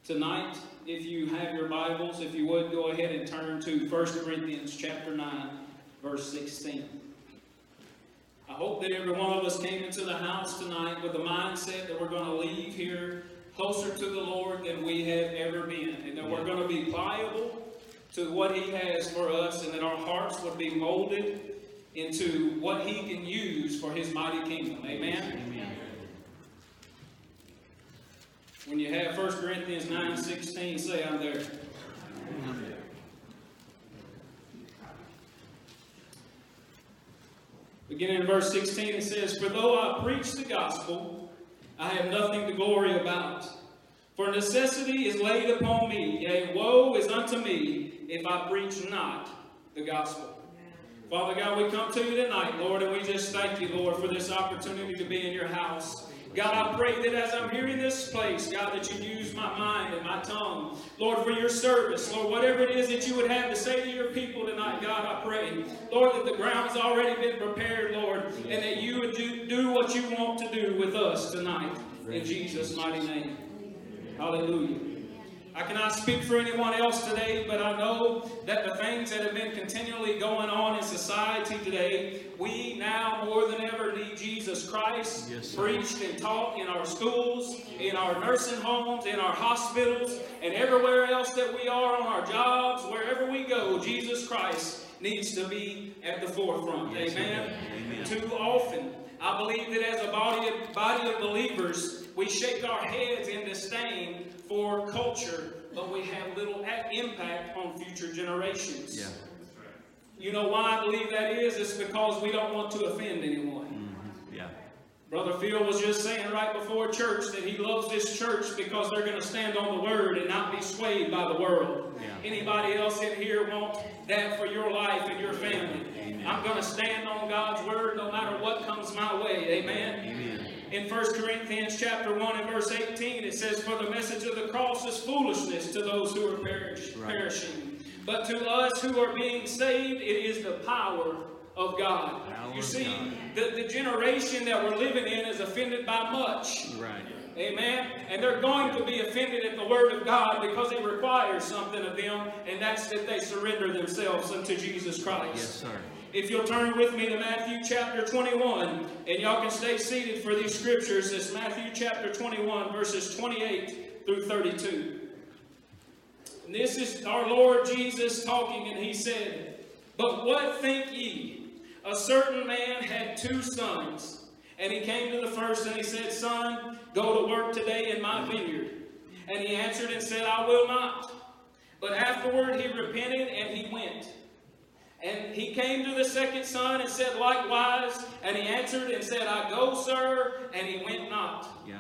Tonight, if you have your Bibles, if you would, go ahead and turn to 1 Corinthians chapter 9, verse 16. I hope that every one of us came into the house tonight with the mindset that we're going to leave here closer to the Lord than we have ever been, and that we're going to be pliable to what He has for us, and that our hearts would be molded into what He can use for His mighty kingdom. Amen? Amen. When you have 1 Corinthians 9:16, say, I'm there. I'm there. Beginning in verse 16, it says, For though I preach the gospel, I have nothing to glory about. For necessity is laid upon me, yea, woe is unto me, if I preach not the gospel. Father God, we come to you tonight, Lord, and we just thank you, Lord, for this opportunity to be in your house. God, I pray that as I'm here in this place, God, that you use my mind and my tongue, Lord, for your service. Lord, whatever it is that you would have to say to your people tonight, God, I pray, Lord, that the ground has already been prepared, Lord, and that you would do what you want to do with us tonight. In Jesus' mighty name. Hallelujah. I cannot speak for anyone else today, but I know that the things that have been continually going on in society today, we now more than ever need Jesus Christ preached and taught in our schools, in our nursing homes, in our hospitals, and everywhere else that we are on our jobs, wherever we go, Jesus Christ needs to be at the forefront. Yes, amen? Amen. Too often, I believe that as a body of believers, we shake our heads in disdain for culture, but we have little impact on future generations. Yeah. You know why I believe that is? It's because we don't want to offend anyone. Mm-hmm. Yeah. Brother Phil was just saying right before church that he loves this church because they're going to stand on the Word and not be swayed by the world. Yeah. Anybody else in here want that for your life and your family? Amen. I'm going to stand on God's Word no matter what comes my way. Amen? Amen. In 1 Corinthians chapter 1 and verse 18, it says, For the message of the cross is foolishness to those who are perishing. But to us who are being saved, it is the power of God. You see, the generation that we're living in is offended by much. Right. Amen. And they're going to be offended at the Word of God because it requires something of them, and that's that they surrender themselves unto Jesus Christ. Yes, sir. If you'll turn with me to Matthew chapter 21, and y'all can stay seated for these scriptures. It's Matthew chapter 21, verses 28 through 32. And this is our Lord Jesus talking, and he said, But what think ye? A certain man had 2 sons. And he came to the first, and he said, Son, go to work today in my vineyard. And he answered and said, I will not. But afterward he repented, and he went. And he came to the second son and said likewise, and he answered and said, I go, sir, and he went not. Yeah.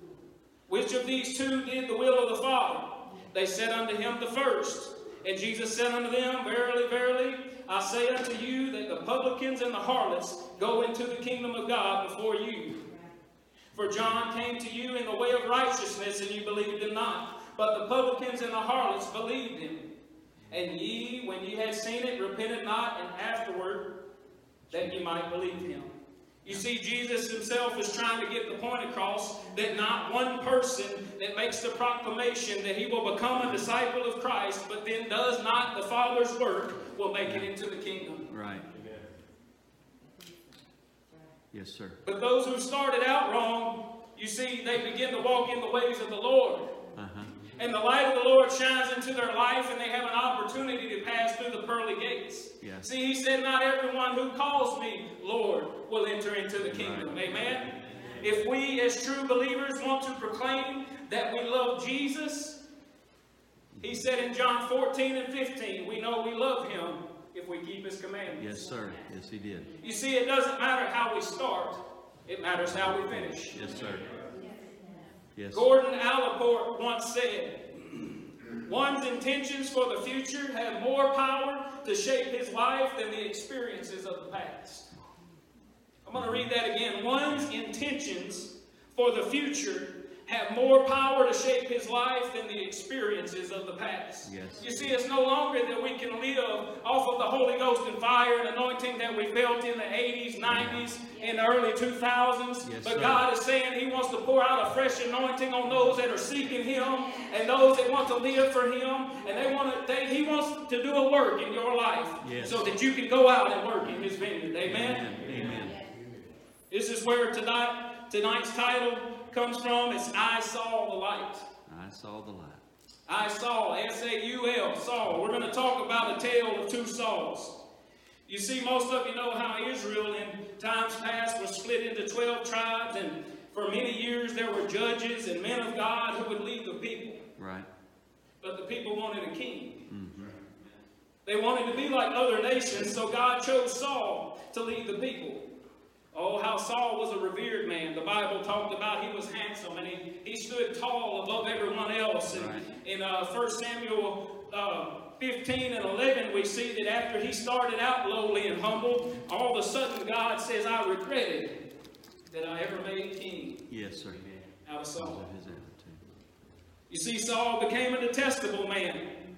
Which of these 2 did the will of the Father? They said unto him, the first. And Jesus said unto them, Verily, verily, I say unto you that the publicans and the harlots go into the kingdom of God before you. For John came to you in the way of righteousness, and you believed him not. But the publicans and the harlots believed him. And ye, when ye had seen it, repented not, and afterward, that ye might believe him. You see, Jesus himself is trying to get the point across that not one person that makes the proclamation that he will become a disciple of Christ, but then does not the Father's work, will make it into the kingdom. Right. Yes, sir. But those who started out wrong, you see, they begin to walk in the ways of the Lord. Uh-huh. And the light of the Lord shines into their life, and they have an opportunity to pass through the pearly gates. Yes. See, he said, not everyone who calls me Lord will enter into the kingdom. Right. Amen? If we as true believers want to proclaim that we love Jesus, he said in John 14 and 15, we know we love him if we keep his commandments. Yes, sir. Yes, he did. You see, it doesn't matter how we start. It matters how we finish. Yes, sir. Yes. Gordon Allport once said, one's intentions for the future have more power to shape his life than the experiences of the past. I'm going to read that again. One's intentions for the future have more power to shape his life than the experiences of the past. Yes. You see, it's no longer that we can live off of the Holy Ghost and fire and anointing that we felt in the 80s, 90s, in the early 2000s. Yes, but sir. God is saying he wants to pour out a fresh anointing on those that are seeking him and those that want to live for him. And he wants to do a work in your life, yes, so that you can go out and work in his vineyard. Amen? Amen. Amen. This is where tonight's title comes from. It's I Saw the Light. I saw the light. I saw, S-A-U-L, Saul. We're going to talk about a tale of two Sauls. You see, most of you know how Israel in times past was split into 12 tribes, and for many years there were judges and men of God who would lead the people. Right. But the people wanted a king. Mm-hmm. They wanted to be like other nations, so God chose Saul to lead the people. Oh, how Saul was a revered man. The Bible talked about he was handsome, and he stood tall above everyone else. And right. In 1 Samuel 15 and 11, we see that after he started out lowly and humble, all of a sudden God says, I regretted that I ever made king. Yes, sir. Out of Saul. His attitude. You see, Saul became a detestable man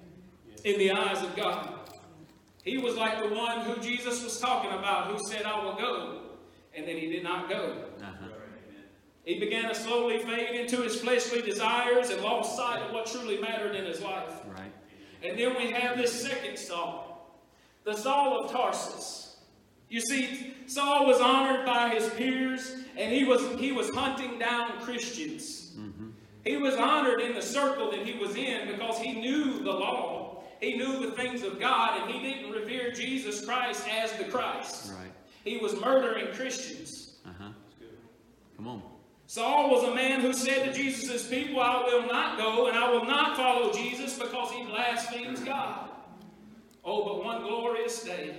in the eyes of God. He was like the one who Jesus was talking about, who said, I will go. And then he did not go. Uh-huh. He began to slowly fade into his fleshly desires and lost sight of what truly mattered in his life. Right. And then we have this second Saul, the Saul of Tarsus. You see, Saul was honored by his peers, and he was hunting down Christians. Mm-hmm. He was honored in the circle that he was in because he knew the law. He knew the things of God, and he didn't revere Jesus Christ as the Christ. Right. He was murdering Christians. Uh-huh. Come on. Saul was a man who said to Jesus' people, I will not go and I will not follow Jesus because he blasphemes God. Oh, but one glorious day,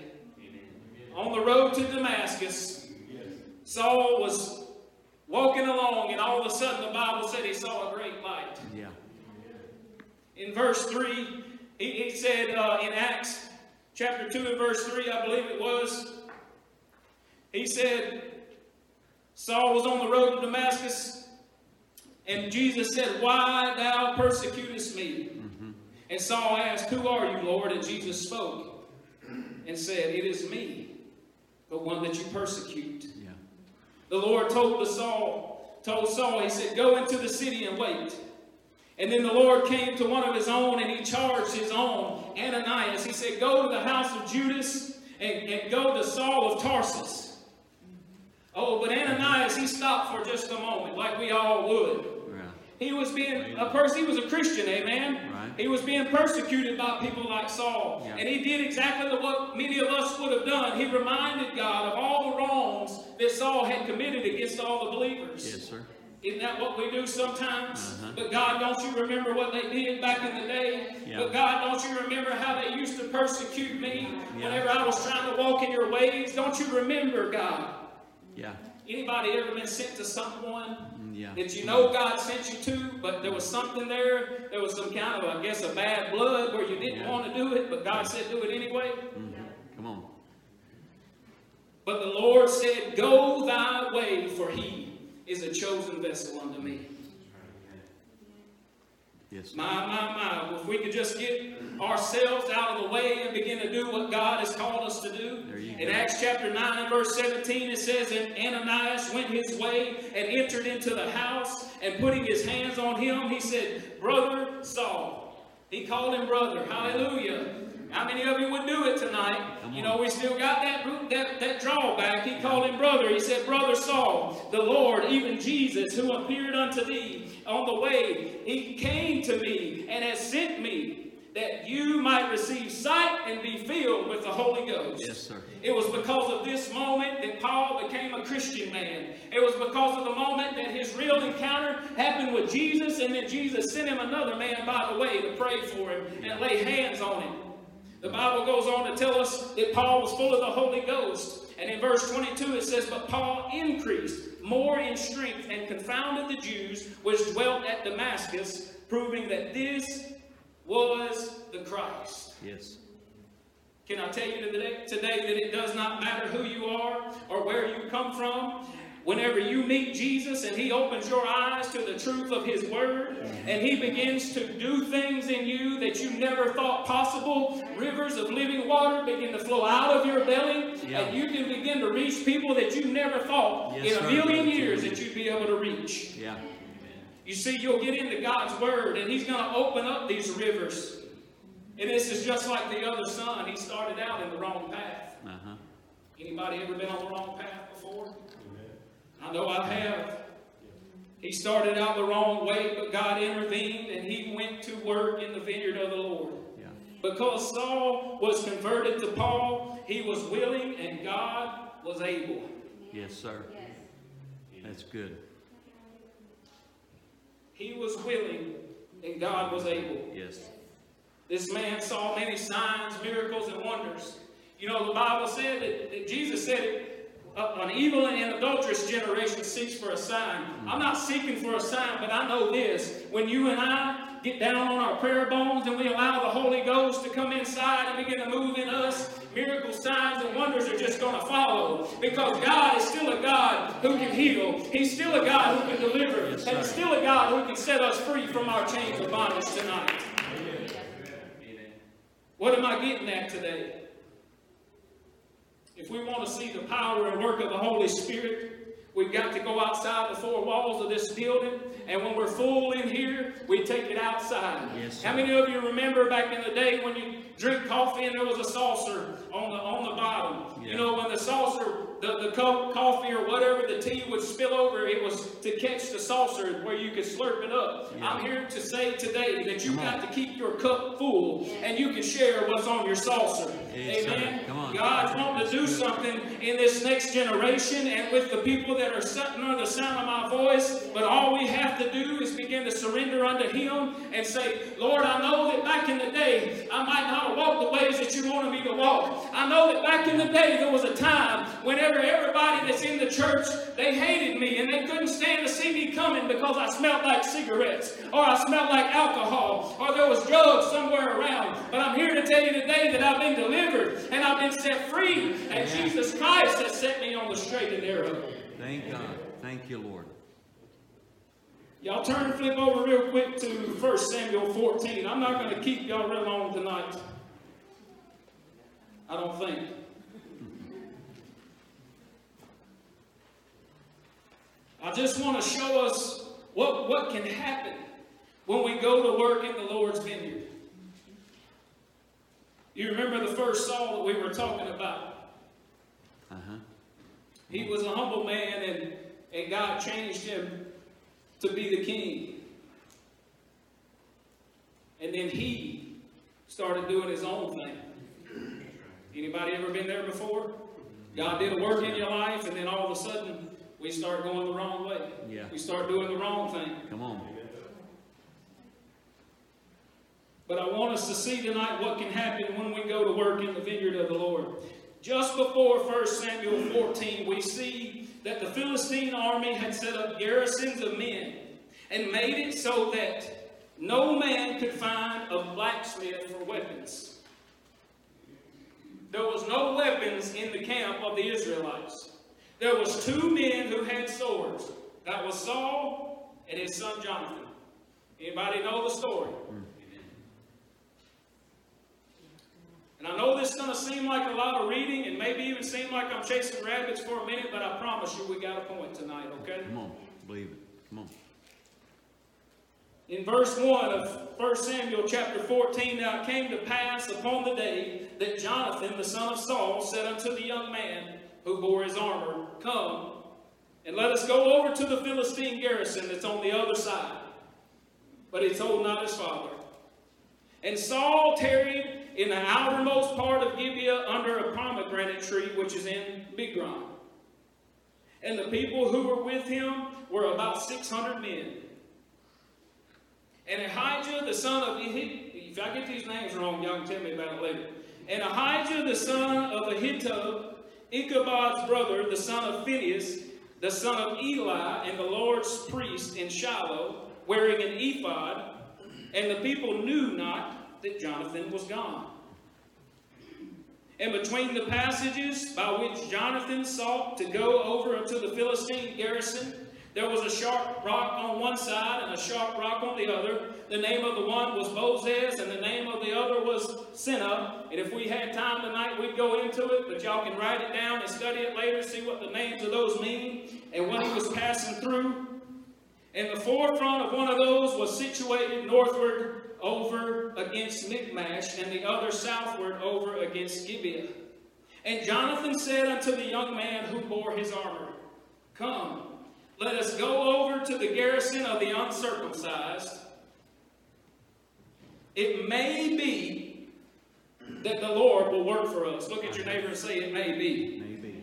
on the road to Damascus, Saul was walking along, and all of a sudden the Bible said he saw a great light. Yeah. In verse 3, he said in Acts chapter 2 and verse 3, I believe it was, he said, Saul was on the road to Damascus, and Jesus said, why thou persecutest me? Mm-hmm. And Saul asked, who are you, Lord? And Jesus spoke and said, it is me, the one that you persecute. Yeah. The Lord told Saul, he said, go into the city and wait. And then the Lord came to one of his own, and he charged his own, Ananias. He said, go to the house of Judas and go to Saul of Tarsus. Oh, but Ananias, he stopped for just a moment, like we all would. Yeah. He was being he was a Christian, amen? Right. He was being persecuted by people like Saul. Yeah. And he did exactly what many of us would have done. He reminded God of all the wrongs that Saul had committed against all the believers. Yes, sir. Isn't that what we do sometimes? Uh-huh. But God, don't you remember what they did back in the day? Yeah. But God, don't you remember how they used to persecute me Yeah. whenever I was trying to walk in your ways? Don't you remember, God? Yeah. Anybody ever been sent to someone Yeah. that you know God sent you to, but there was something there, there was some kind of, I guess, a bad blood where you didn't want to do it, but God said do it anyway? Mm-hmm. Come on. But the Lord said, go thy way, for he is a chosen vessel unto me. Yes, sir. My. If we could just get ourselves out of the way and begin to do what God has called us to do. In Acts chapter 9 and verse 17, it says, and Ananias went his way and entered into the house, and putting his hands on him, he said, brother Saul. He called him brother. Hallelujah. How many of you would do it tonight? You know, we still got that drawback. He called him brother. He said, brother Saul, the Lord, even Jesus, who appeared unto thee on the way, he came to me and has sent me that you might receive sight and be filled with the Holy Ghost. Yes, sir. It was because of this moment that Paul became a Christian man. It was because of the moment that his real encounter happened with Jesus, and then Jesus sent him another man by the way to pray for him and lay hands on him. The Bible goes on to tell us that Paul was full of the Holy Ghost. And in verse 22 it says, but Paul increased more in strength and confounded the Jews which dwelt at Damascus, proving that this was the Christ. Yes. Can I tell you today that it does not matter who you are or where you come from? whenever you meet Jesus and He opens your eyes to the truth of His Word, and He begins to do things in you that you never thought possible, rivers of living water begin to flow out of your belly, and you can begin to reach people that you never thought in a million years that you'd be able to reach. Yeah. You see, you'll get into God's Word, and He's going to open up these rivers. And this is just like the other son. He started out in the wrong path. Anybody ever been on the wrong path before? I know I have. He started out the wrong way, but God intervened, and he went to work in the vineyard of the Lord. Yeah. Because Saul was converted to Paul, he was willing, and God was able. Yes, sir. That's good. He was willing, and God was able. Yes. This man saw many signs, miracles, and wonders. You know, the Bible said that Jesus said an evil and adulterous generation seeks for a sign. I'm not seeking for a sign, but I know this. When you and I get down on our prayer bones and we allow the Holy Ghost to come inside and begin to move in us, miracles, signs, and wonders are just going to follow. Because God is still a God who can heal. He's still a God who can deliver. And He's still a God who can set us free from our chains of bondage tonight. What am I getting at today? If we want to see the power and work of the Holy Spirit, we've got to go outside the four walls of this building. And when we're full in here, we take it outside. Yes, how many of you remember back in the day when you drink coffee and there was a saucer on the bottom? Yeah. You know, when the saucer, the coffee or whatever, the tea would spill over, it was to catch the saucer where you could slurp it up. Yeah. I'm here to say today that you've got to keep your cup full and you can share what's on your saucer. Yes, amen. God's wanting to do something in this next generation and with the people that are sitting under the sound of my voice, but all we have to do is begin to surrender unto Him and say, Lord, I know that back in the day I might not have walked the ways that you wanted me to walk. I know that back in the day there was a time whenever everybody that's in the church, they hated me and they couldn't stand to see me coming because I smelled like cigarettes or I smelled like alcohol or there was drugs somewhere around. But I'm here to tell you today that I've been delivered and I've been set free, and Jesus Christ has set me on the straight and narrow. Thank God. Thank you, Lord. Y'all turn and flip over real quick to 1 Samuel 14. I'm not going to keep y'all real long tonight. I don't think. I just want to show us what can happen when we go to work in the Lord's vineyard. You remember the first Saul that we were talking about? He was a humble man, and God changed him to be the king. And then he started doing his own thing. Anybody ever been there before? God did a work in your life, and then all of a sudden, we start going the wrong way. Yeah. We start doing the wrong thing. Come on. But I want us to see tonight what can happen when we go to work in the vineyard of the Lord. Just before 1 Samuel 14, we see that the Philistine army had set up garrisons of men and made it so that no man could find a blacksmith for weapons. There was no weapons in the camp of the Israelites. There was two men who had swords. That was Saul and his son Jonathan. Anybody know the story? And I know this is going to seem like a lot of reading and maybe even seem like I'm chasing rabbits for a minute, but I promise you we got a point tonight, okay? Come on, believe it. Come on. In verse 1 of 1 Samuel chapter 14, now it came to pass upon the day that Jonathan, the son of Saul, said unto the young man who bore his armor, Come, and let us go over to the Philistine garrison that's on the other side. But he told not his father. And Saul tarried in the outermost part of Gibeah under a pomegranate tree, which is in Migron. And the people who were with him were about 600 men. And Ahijah, the son of if I get these names wrong, y'all can tell me about it later. And Ahijah, the son of Ahitub, Ichabod's brother, the son of Phinehas, the son of Eli, and the Lord's priest in Shiloh, wearing an ephod, and the people knew not that Jonathan was gone. And between the passages by which Jonathan sought to go over unto the Philistine garrison, there was a sharp rock on one side and a sharp rock on the other. The name of the one was Bozez, and the name of the other was Seneh. And if we had time tonight, we'd go into it, but y'all can write it down and study it later, see what the names of those mean and what he was passing through. And the forefront of one of those was situated northward over against Michmash, and the other southward over against Gibeah. And Jonathan said unto the young man who bore his armor, Come, let us go over to the garrison of the uncircumcised. It may be that the Lord will work for us. Look at your neighbor and say, it may be. Maybe.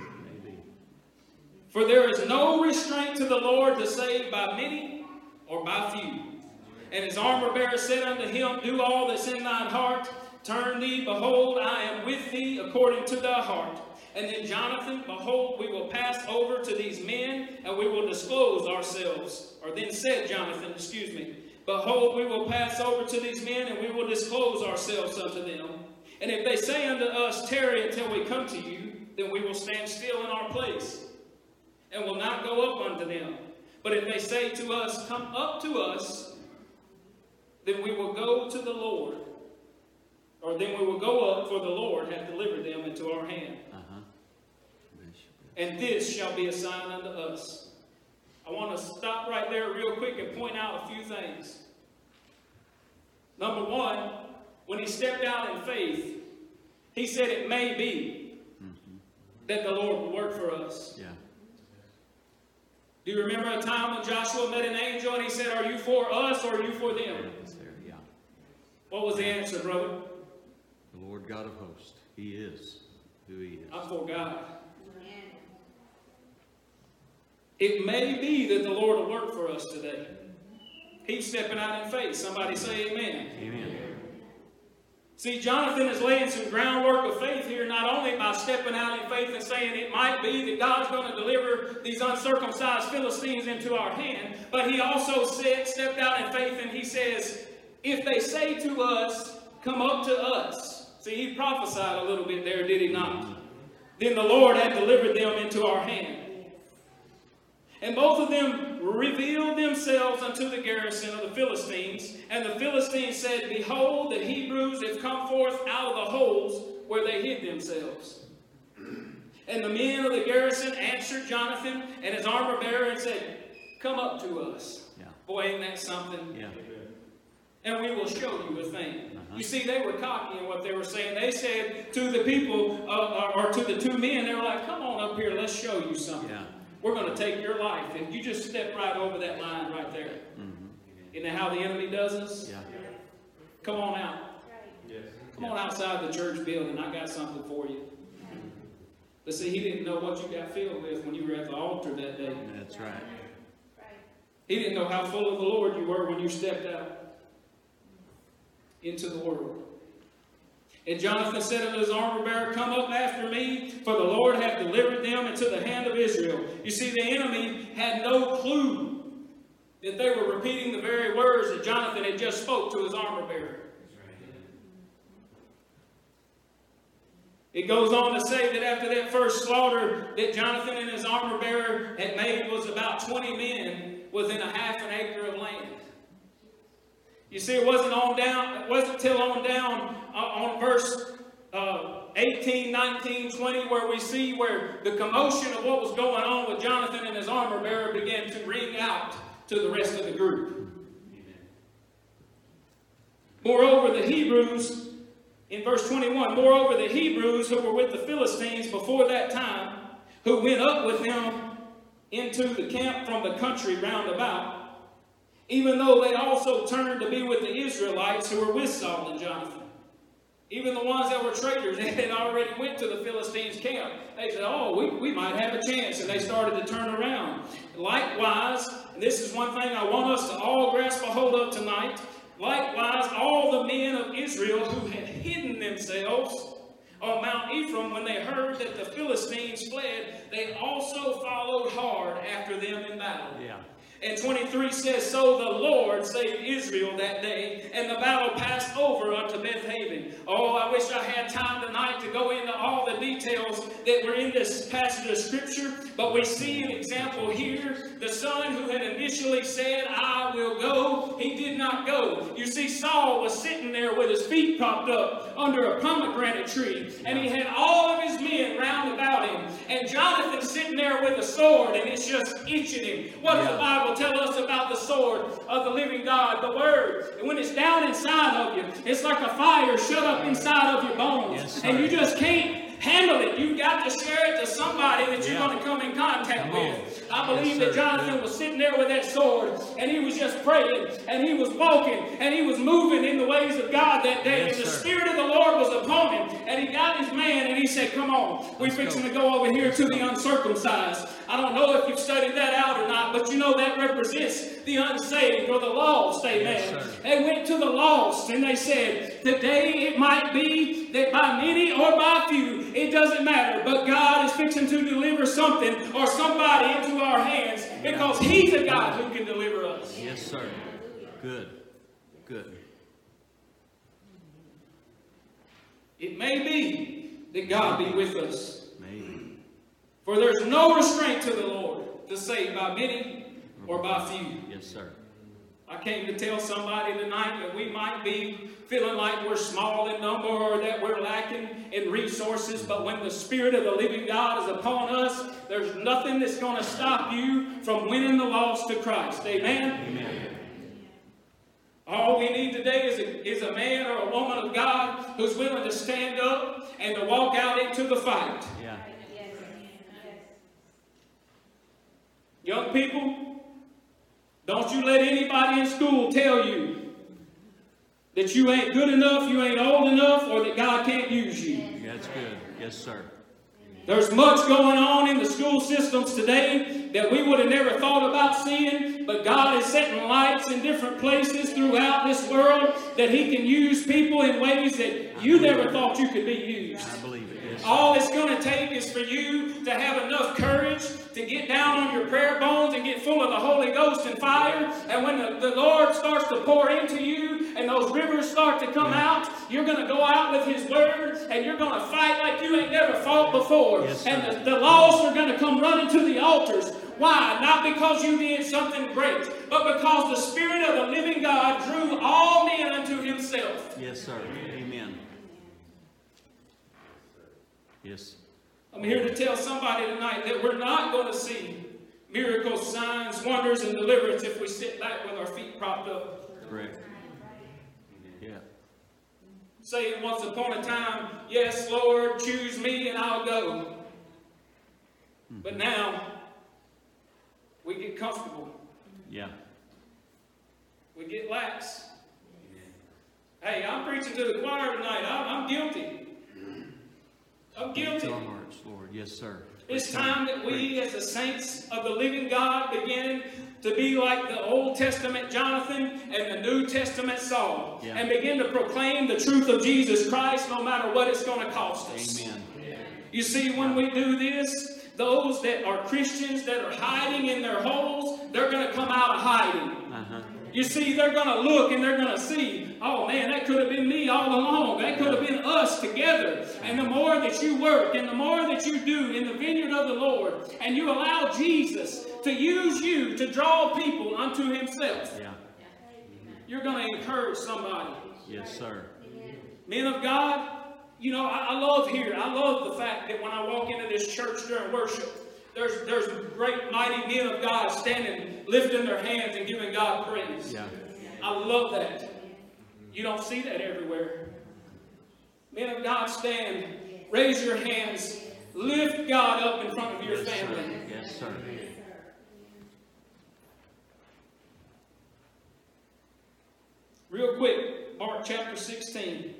For there is no restraint to the Lord to save by many or by few. And his armor bearer said unto him, Do all that's in thine heart. Turn thee, behold, I am with thee according to thy heart. And then Jonathan, behold, we will pass over to these men, and we will disclose ourselves. Or then said Jonathan, Behold, we will pass over to these men, and we will disclose ourselves unto them. And if they say unto us, Tarry until we come to you, then we will stand still in our place, and will not go up unto them. But if they say to us, Come up to us, then we will go to the Lord. Or then we will go up, for the Lord hath delivered them into our hand. And this shall be a sign unto us. I want to stop right there real quick and point out a few things. Number one, when he stepped out in faith, he said it may be that the Lord will work for us. Yeah. Do you remember a time when Joshua met an angel and he said, Are you for us or are you for them? Yeah. What was the answer, brother? The Lord God of hosts. He is who he is. I'm for God. It may be that the Lord will work for us today. He's stepping out in faith. Somebody say amen. Amen. See, Jonathan is laying some groundwork of faith here, not only by stepping out in faith and saying it might be that God's going to deliver these uncircumcised Philistines into our hand, but he also stepped out in faith and he says, if they say to us, Come up to us. See, he prophesied a little bit there, did he not? Then the Lord had delivered them into our hand. And both of them revealed themselves unto the garrison of the Philistines. And the Philistines said, Behold, the Hebrews have come forth out of the holes where they hid themselves. And the men of the garrison answered Jonathan and his armor bearer and said, Come up to us. Yeah. Boy, ain't that something? Yeah. And we will show you a thing. You see, they were cocky in what they were saying. They said to the people, or to the two men, they were like, Come on up here, let's show you something. Yeah. We're going to take your life. And you just step right over that line right there. Isn't that how the enemy does us? Yeah. Come on out. Come on outside the church building. I got something for you. But see, he didn't know what you got filled with when you were at the altar that day. That's right. He didn't know how full of the Lord you were when you stepped out into the world. And Jonathan said unto his armor bearer, Come up after me, for the Lord hath delivered them into the hand of Israel. You see, the enemy had no clue that they were repeating the very words that Jonathan had just spoke to his armor bearer. It goes on to say that after that first slaughter that Jonathan and his armor bearer had made was about 20 men within a half an acre of land. You see, it wasn't till on down on verse 18, 19, 20 where we see where the commotion of what was going on with Jonathan and his armor bearer began to ring out to the rest of the group. Moreover, the Hebrews, in verse 21, Moreover, the Hebrews who were with the Philistines before that time, who went up with them into the camp from the country round about, even though they also turned to be with the Israelites who were with Saul and Jonathan. Even the ones that were traitors, they had already went to the Philistines' camp. They said, we might have a chance. And they started to turn around. Likewise, and this is one thing I want us to all grasp a hold of tonight. Likewise, all the men of Israel who had hidden themselves on Mount Ephraim, when they heard that the Philistines fled, they also followed hard after them in battle. Yeah. And 23 says, So the Lord saved Israel that day, and the battle passed over unto Beth-haven. Oh, I wish I had have time tonight to go into all the details that were in this passage of Scripture, but we see an example here. The son who had initially said, I will go, he did not go. You see, Saul was sitting there with his feet propped up under a pomegranate tree, and he had all of his men round about him. And Jonathan sitting there with a sword, and it's just itching him. What does the Bible tell us about the sword of the living God? The Word. And when it's down inside of you, it's like a fire shut up inside of your bones. And you just can't handle it. You've got to share it to somebody that you're going to come in contact with. I believe that Jonathan was sitting there with that sword, and he was just praying, and he was walking, and he was moving in the ways of God that day. And the Spirit of the Lord was upon him, and he got his man, and he said, come on, we're fixing to go over here to the uncircumcised. I don't know if you've studied that out or not, but you know that represents the unsaved or the lost, amen. They went to the lost, and they said, today it might be that by many or by few, it doesn't matter, but God is fixing to deliver something or somebody into our hands, because He's a God who can deliver us. Yes, sir. Good. Good. It may be that God be with us. Maybe. For there's no restraint to the Lord to save by many or by few. Yes, sir. I came to tell somebody tonight that we might be feeling like we're small in number or that we're lacking in resources, but when the Spirit of the living God is upon us, there's nothing that's going to stop you from winning the lost to Christ. Amen? Amen. All we need today is a man or a woman of God who's willing to stand up and to walk out into the fight. Yeah. Young people, don't you let anybody in school tell you that you ain't good enough, you ain't old enough, or that God can't use you. That's good. Yes, sir. There's much going on in the school systems today that we would have never thought about seeing, but God is setting lights in different places throughout this world that He can use people in ways that you never thought you could be used. I believe it. Yes, all it's going to take is for you to have enough courage to get down on your prayer bones and get full of the Holy Ghost and fire. And when the Lord starts to pour into you and those rivers start to come out, you're going to go out with His Word and you're going to fight like you ain't never fought before. Yes, and the lost are going to come running to the altars. Why? Not because you did something great, but because the Spirit of the living God drew all men unto Himself. Yes, sir. Amen. Yes. I'm here to tell somebody tonight that we're not going to see miracles, signs, wonders, and deliverance if we sit back with our feet propped up. Correct. Yeah. Saying once upon a time, yes, Lord, choose me and I'll go. But now, we get comfortable. Yeah. We get lax. Hey, I'm preaching to the choir tonight. I'm guilty. I'm guilty. Our hearts, Lord. Yes, sir. It's time that we, as the saints of the living God, begin to be like the Old Testament Jonathan and the New Testament Saul, and begin to proclaim the truth of Jesus Christ no matter what it's going to cost us. Amen. You see, when we do this, those that are Christians that are hiding in their holes, they're going to come out of hiding. You see, they're going to look and they're going to see, oh man, that could have been me all along. That could have been us together. And the more that you work and the more that you do in the vineyard of the Lord, and you allow Jesus to use you to draw people unto Himself, you're going to encourage somebody. Yes, sir. Men of God, you know, I love the fact that when I walk into this church during worship, there's great mighty men of God standing, lifting their hands and giving God praise. Yeah. I love that. You don't see that everywhere. Men of God, stand, raise your hands, lift God up in front of your family. Sir. Yes, sir. Real quick, Mark chapter 16.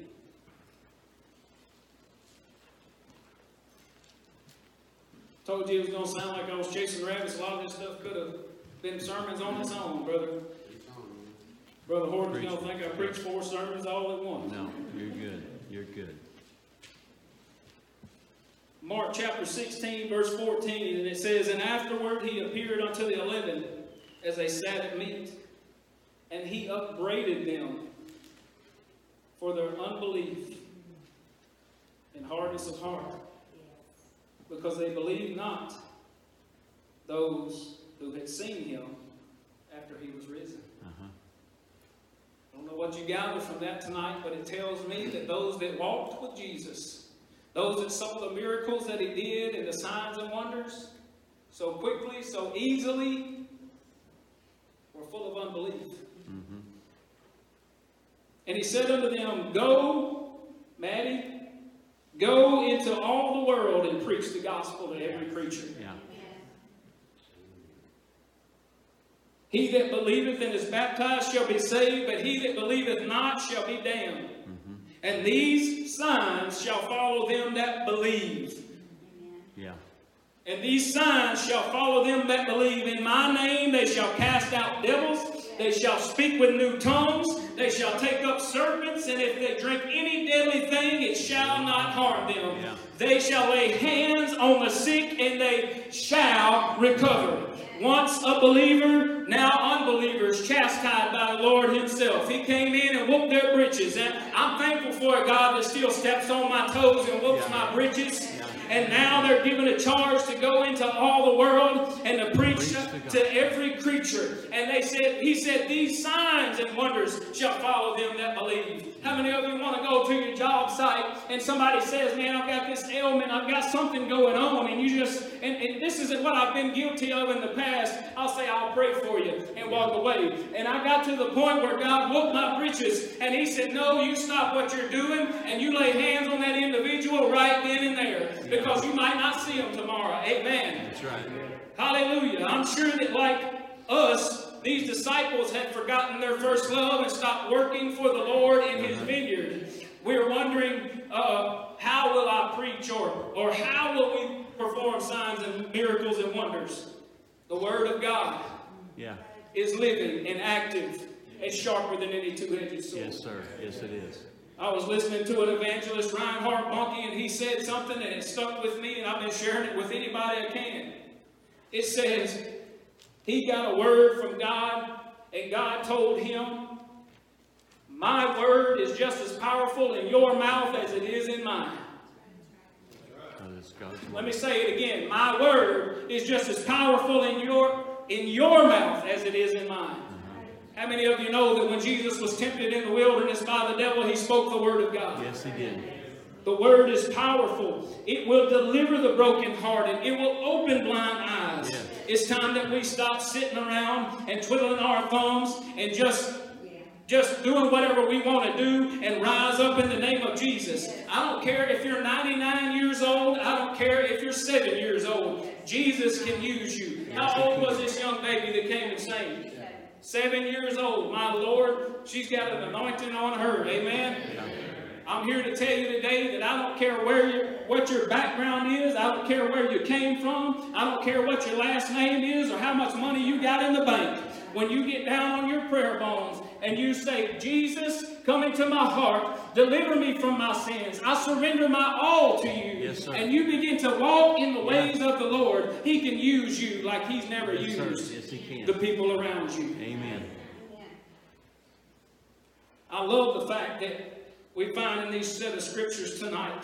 Told you it was going to sound like I was chasing rabbits. A lot of this stuff could have been sermons on its own, brother. Brother Horton's going to think I preached 4 sermons all at once. No, you're good. You're good. Mark chapter 16, verse 14, and it says, And afterward He appeared unto the 11 as they sat at meat, and He upbraided them for their unbelief. hardness of heart, because they believed not those who had seen him after he was risen. I don't know what you gather from that tonight, but it tells me that those that walked with Jesus, those that saw the miracles that he did and the signs and wonders so quickly, so easily, were full of unbelief. And he said unto them, Go, Maddie, go into all the world and preach the gospel to every creature. Yeah. He that believeth and is baptized shall be saved, but he that believeth not shall be damned. And these signs shall follow them that believe. Yeah. And these signs shall follow them that believe. In my name they shall cast out devils. They shall speak with new tongues. They shall take up serpents. And if they drink any deadly thing, it shall not harm them. Yeah. They shall lay hands on the sick, and they shall recover. Once a believer, now unbelievers, chastised by the Lord himself. He came in and whooped their britches. And I'm thankful for a God that still steps on my toes and whoops my britches. And now they're given a charge to go into all the world and to preach to every creature. And he said, these signs and wonders shall follow them that believe. How many of you want to go to your job site and somebody says, man, I've got this ailment, I've got something going on, and you just, and this isn't what I've been guilty of in the past. I'll say, I'll pray for you and walk away. And I got to the point where God whooped my britches, and he said, no, you stop what you're doing and you lay hands on that individual right then and there, because you might not see them tomorrow. Amen. That's right. Hallelujah. I'm sure that like us, these disciples had forgotten their first love and stopped working for the Lord in his vineyard. We're wondering, how will I preach, or how will we perform signs and miracles and wonders? The Word of God is living and active and sharper than any two-edged sword. Yes, sir. Yes, it is. I was listening to an evangelist, Reinhard Bonnke, and he said something and it stuck with me, and I've been sharing it with anybody I can. It says, he got a word from God, and God told him, my word is just as powerful in your mouth as it is in mine. Let me say it again. My word is just as powerful in your mouth as it is in mine. How many of you know that when Jesus was tempted in the wilderness by the devil, he spoke the word of God? Yes, he did. The word is powerful. It will deliver the brokenhearted. It will open blind eyes. Yes. It's time that we stop sitting around and twiddling our thumbs and just doing whatever we want to do and rise up in the name of Jesus. I don't care if you're 99 years old. I don't care if you're 7 years old. Jesus can use you. How old was this young baby that came and sang? 7 years old. My Lord, she's got an anointing on her. Amen. I'm here to tell you today that I don't care what your background is. I don't care where you came from. I don't care what your last name is or how much money you got in the bank. When you get down on your prayer bones and you say, Jesus, come into my heart, deliver me from my sins. I surrender my all to you. Yes, sir. And you begin to walk in the ways of the Lord. He can use you like he's never used Yes, he can. the people around you. Amen. I love the fact that we find in these set of scriptures tonight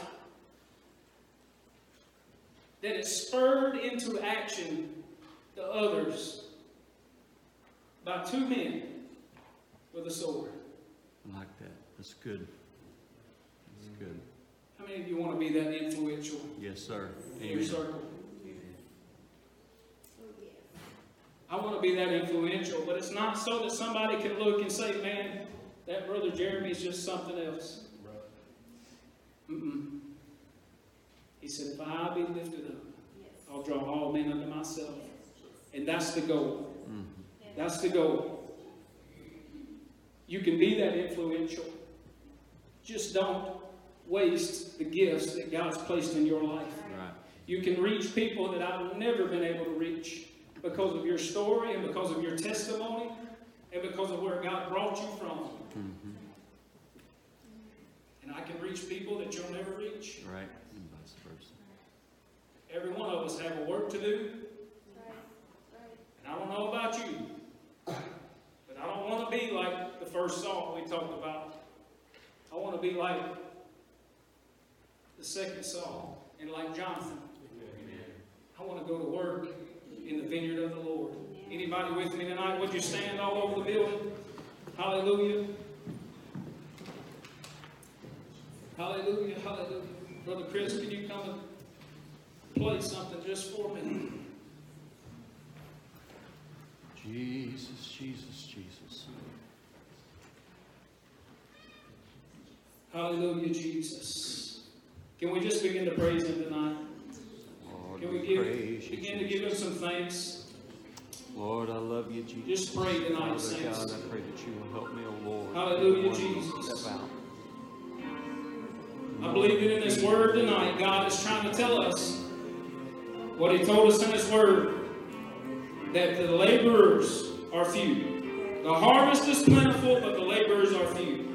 that it spurred into action the others by two men with a sword. I like that. That's good. That's good. How many of you want to be that influential Yes, sir. in your Amen. circle? I want to be that influential, but it's not so that somebody can look and say, man, that Brother Jeremy is just something else. Mm-mm. He said, if I be lifted up, I'll draw all men unto myself. And that's the goal. That's the goal. You can be that influential. Just don't waste the gifts that God's placed in your life. Right. You can reach people that I've never been able to reach because of your story and because of your testimony and because of where God brought you from. And I can reach people that you'll never reach. Right. And vice versa. Every one of us have a work to do. And I don't know about you, but I don't want to be like the first song we talked about. I want to be like the the second Saul. And like Jonathan, I want to go to work in the vineyard of the Lord. Anybody with me tonight? Would you stand all over the building? Hallelujah. Hallelujah, hallelujah. Brother Chris, can you come and play something just for me? Jesus, Jesus, Jesus. Hallelujah, Jesus. Can we just begin to praise Him tonight? Lord, Can we begin to give Him some thanks? Lord, I love you, Jesus. Just pray tonight, Father saints. God, I pray that you will help me, oh Lord. Hallelujah, Lord, Jesus. Step out. I believe that in this word tonight, God is trying to tell us what He told us in His word, that the laborers are few. The harvest is plentiful, but the laborers are few.